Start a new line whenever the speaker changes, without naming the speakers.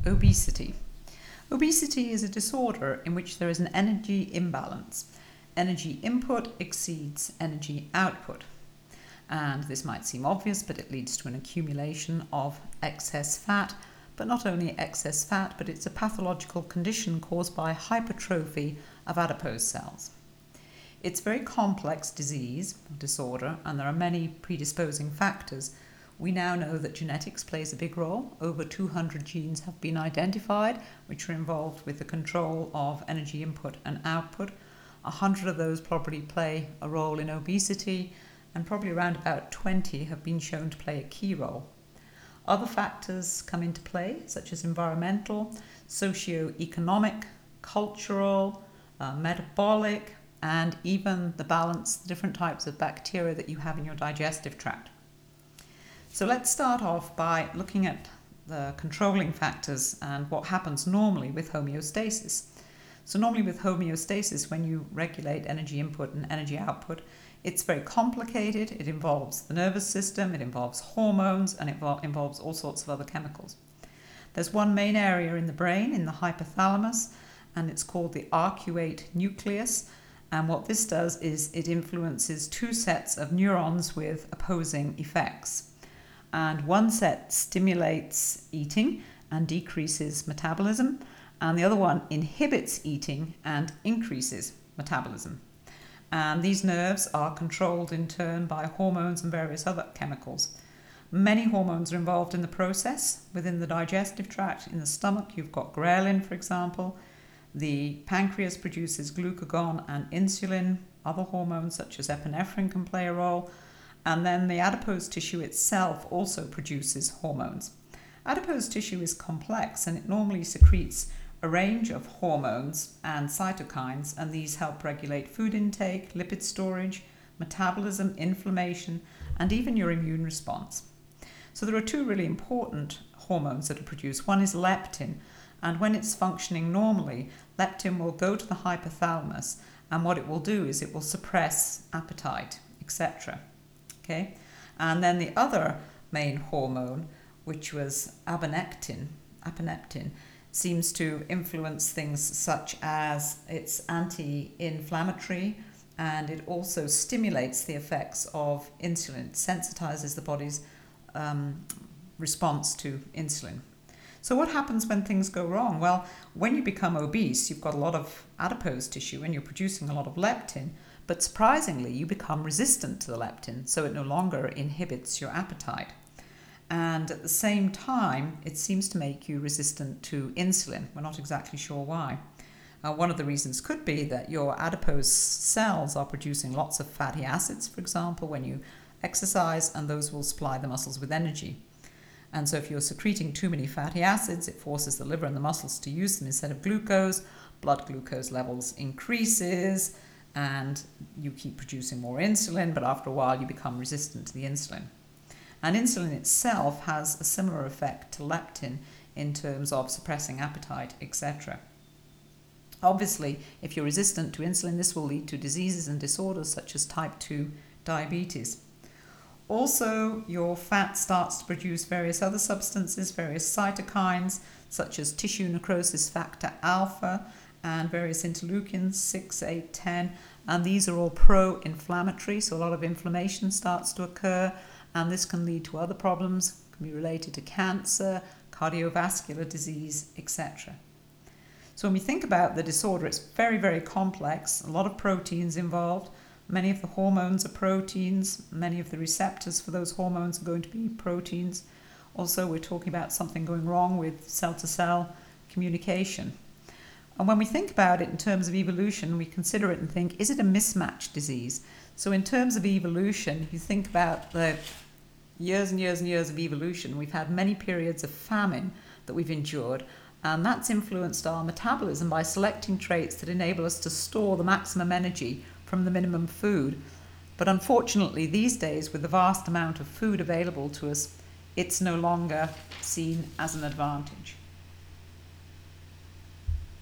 obesity. Obesity is a disorder in which there is an energy imbalance. Energy input exceeds energy output. And this might seem obvious, but it leads to an accumulation of excess fat. But not only excess fat, but it's a pathological condition caused by hypertrophy of adipose cells. It's a very complex disorder, and there are many predisposing factors. We now know that genetics plays a big role. Over 200 genes have been identified, which are involved with the control of energy input and output. 100 of those probably play a role in obesity, and probably around about 20 have been shown to play a key role. Other factors come into play, such as environmental, socio-economic, cultural, metabolic, and even the different types of bacteria that you have in your digestive tract. So let's start off by looking at the controlling factors and what happens normally with homeostasis. So normally with homeostasis, when you regulate energy input and energy output, it's very complicated. It involves the nervous system, it involves hormones, and it involves all sorts of other chemicals. There's one main area in the brain, in the hypothalamus, and it's called the arcuate nucleus. And what this does is it influences two sets of neurons with opposing effects. And one set stimulates eating and decreases metabolism, and the other one inhibits eating and increases metabolism. And these nerves are controlled in turn by hormones and various other chemicals. Many hormones are involved in the process. Within the digestive tract, in the stomach, you've got ghrelin, for example. The pancreas produces glucagon and insulin. Other hormones such as epinephrine can play a role. And then the adipose tissue itself also produces hormones. Adipose tissue is complex, and it normally secretes a range of hormones and cytokines, and these help regulate food intake, lipid storage, metabolism, inflammation, and even your immune response. So there are two really important hormones that are produced. One is leptin, and when it's functioning normally, leptin will go to the hypothalamus, and what it will do is it will suppress appetite, etc. Okay? And then the other main hormone, which was abinectin, seems to influence things such as it's anti-inflammatory, and it also stimulates the effects of insulin. It sensitizes the body's response to insulin. So what happens when things go wrong? Well, when you become obese, you've got a lot of adipose tissue and you're producing a lot of leptin, but surprisingly, you become resistant to the leptin, so it no longer inhibits your appetite. And at the same time, it seems to make you resistant to insulin. We're not exactly sure why. One of the reasons could be that your adipose cells are producing lots of fatty acids, for example, when you exercise, and those will supply the muscles with energy. And so if you're secreting too many fatty acids, it forces the liver and the muscles to use them instead of glucose. Blood glucose levels increases, and you keep producing more insulin, but after a while you become resistant to the insulin. And insulin itself has a similar effect to leptin in terms of suppressing appetite, etc. Obviously, if you're resistant to insulin, this will lead to diseases and disorders such as type 2 diabetes. Also, your fat starts to produce various other substances, various cytokines, such as tissue necrosis factor alpha and various interleukins, 6, 8, 10, and these are all pro-inflammatory, so a lot of inflammation starts to occur, and this can lead to other problems, can be related to cancer, cardiovascular disease, etc. So when we think about the disorder, it's very, very complex, a lot of proteins involved. Many of the hormones are proteins. Many of the receptors for those hormones are going to be proteins. Also, we're talking about something going wrong with cell-to-cell communication. And when we think about it in terms of evolution, we consider it and think, is it a mismatch disease? So in terms of evolution, if you think about the years and years and years of evolution, we've had many periods of famine that we've endured, and that's influenced our metabolism by selecting traits that enable us to store the maximum energy from the minimum food. But unfortunately, these days, with the vast amount of food available to us, it's no longer seen as an advantage.